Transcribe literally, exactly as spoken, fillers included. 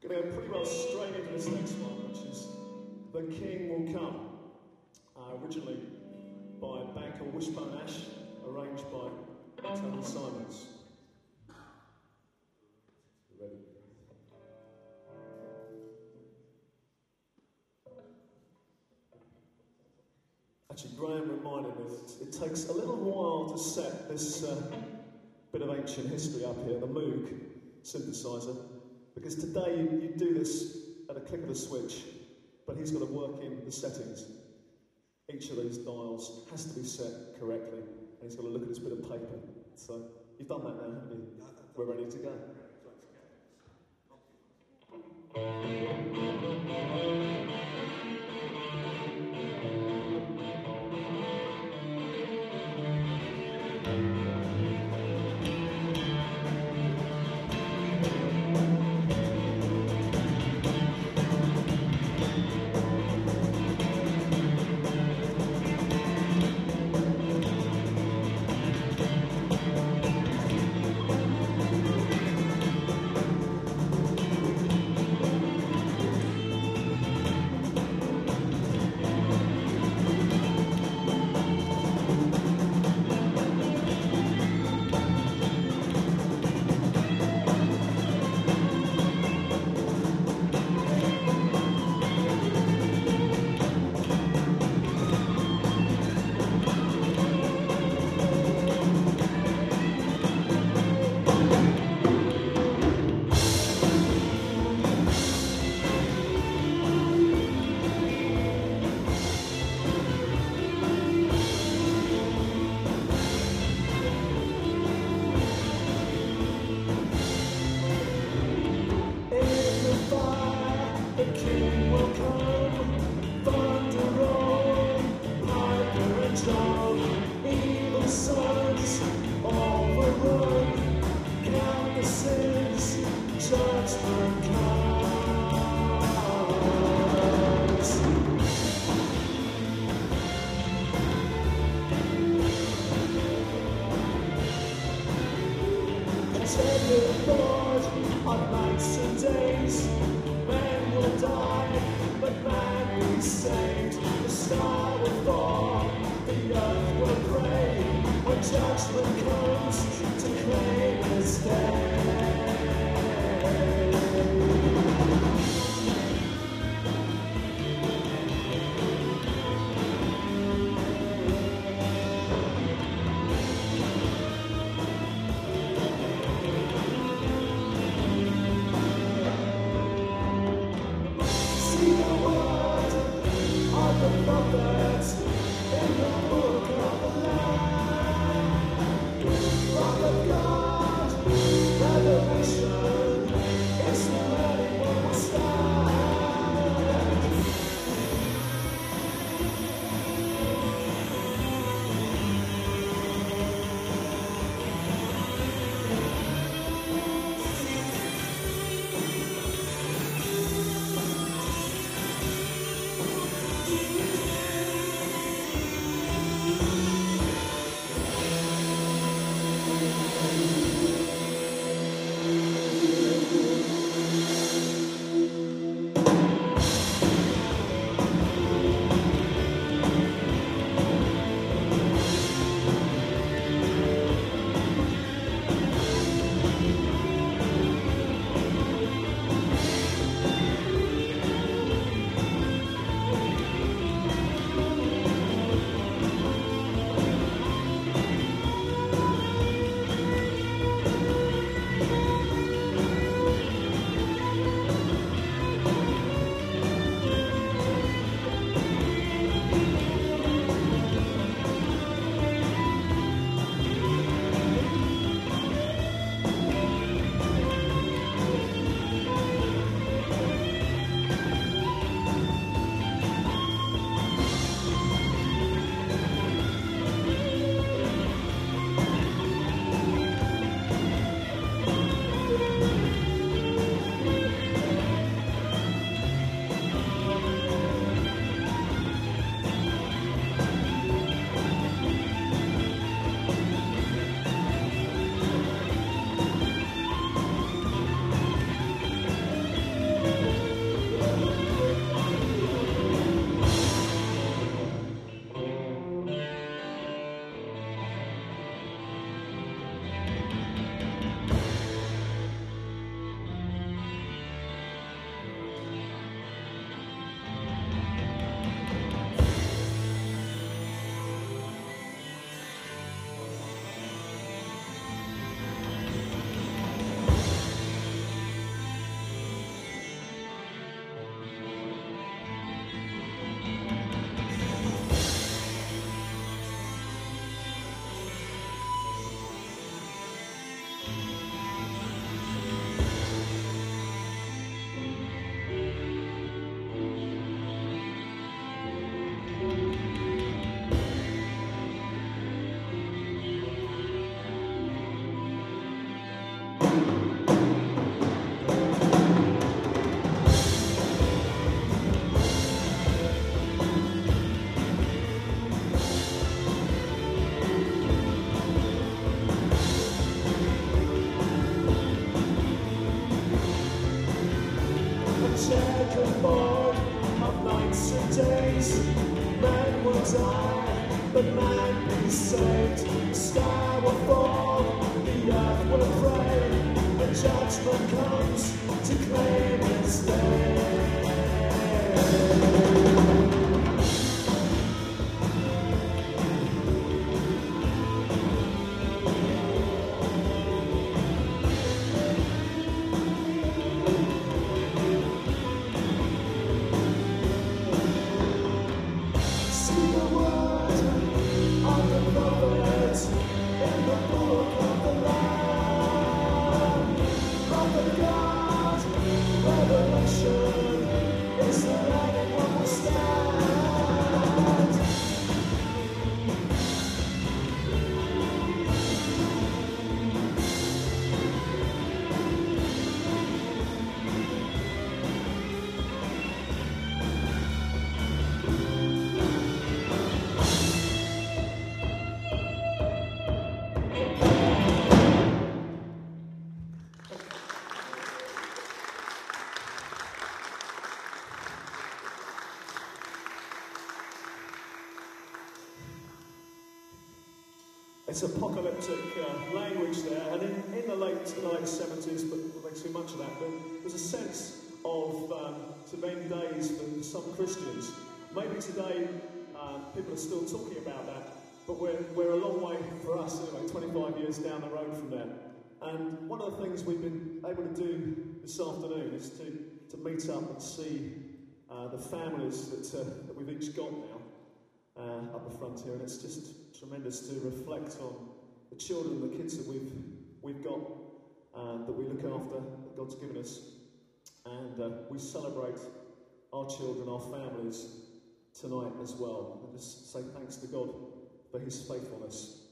Going to go pretty well straight into this next one, which is The King Will Come, uh, originally by a band called Wishbone Ash, arranged by Tony Simons. You ready? Actually, Graham reminded me that it takes a little while to set this uh, bit of ancient history up here, the Moog synthesizer, because today you, you do this at a click of a switch, but he's got to work in the settings. Each of these dials has to be set correctly, and he's got to look at this bit of paper. So you've done that now, haven't you? We're ready to go. In the book of life, Father God. checkerboard of nights and days. Man will die, but man be saved. The sky will fall, the earth will pray, and judgment comes to claim its day. It's apocalyptic uh, language there, and in, in the late in the late seventies, but we'll make too much of that, but there's a sense of um, to end days for some Christians. Maybe today uh, people are still talking about that, but we're, we're a long way for us anyway, twenty-five years down the road from there. And one of the things we've been able to do this afternoon is to, to meet up and see uh, the families that, uh, that we've each got now. Uh, up the front here, and it's just tremendous to reflect on the children, the kids that we've we've got, uh, that we look after, that God's given us, and uh, we celebrate our children, our families tonight as well. And just say thanks to God for His faithfulness.